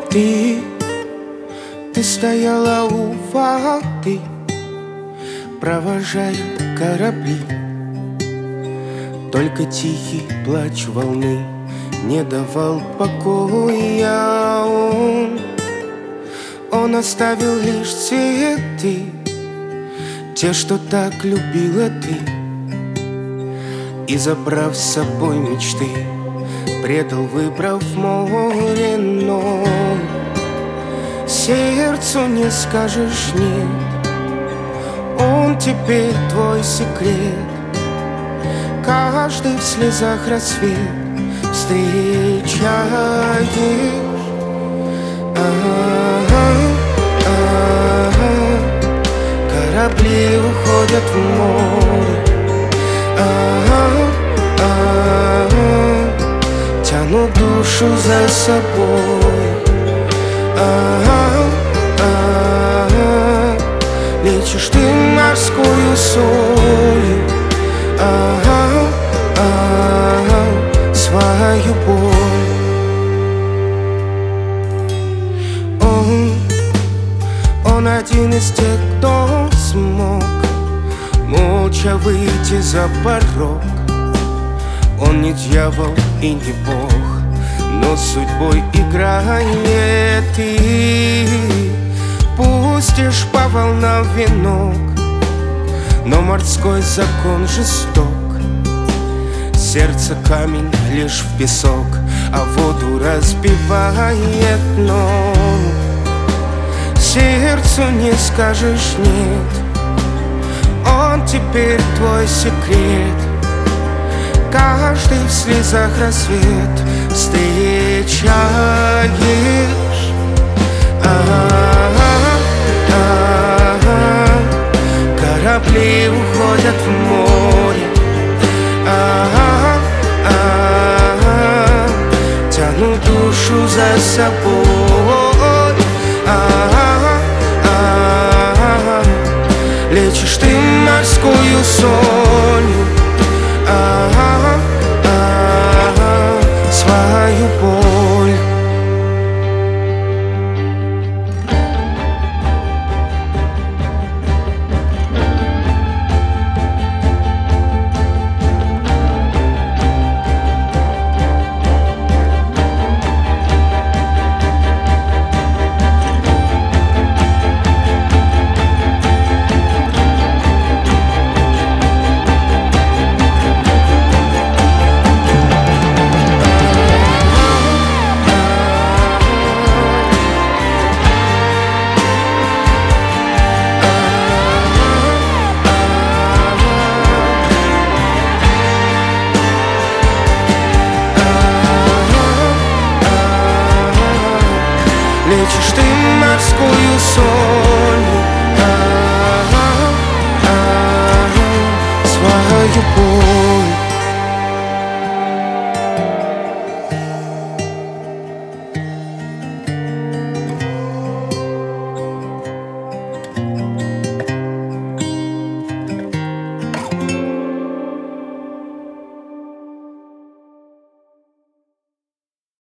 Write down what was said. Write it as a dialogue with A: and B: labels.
A: Ты, ты стояла у воды, провожая корабли. Только тихий плач волны не давал покоя. Он оставил лишь цветы, те, что так любила ты, и, забрав с собой мечты, предал, выбрав море. Но сердцу не скажешь нет, он теперь твой секрет. Каждый в слезах рассвет встречаешь. Корабли уходят в море, тянут душу за собой. Лечишь ты морскую солью свою боль. Он один из тех, кто смог молча выйти за порог. Он не дьявол и не бог, но судьбой играет. Ты пустишь по волнам венок, но морской закон жесток. Сердце камень лишь в песок, а воду разбивает. Но сердцу не скажешь нет, он теперь твой секрет. Каждый в слезах рассвет встречаешь. Корабли уходят в море, тянут душу за собой. Лечишь ты морскую солью свою боль. Лечишь ты морскую солью свою боль.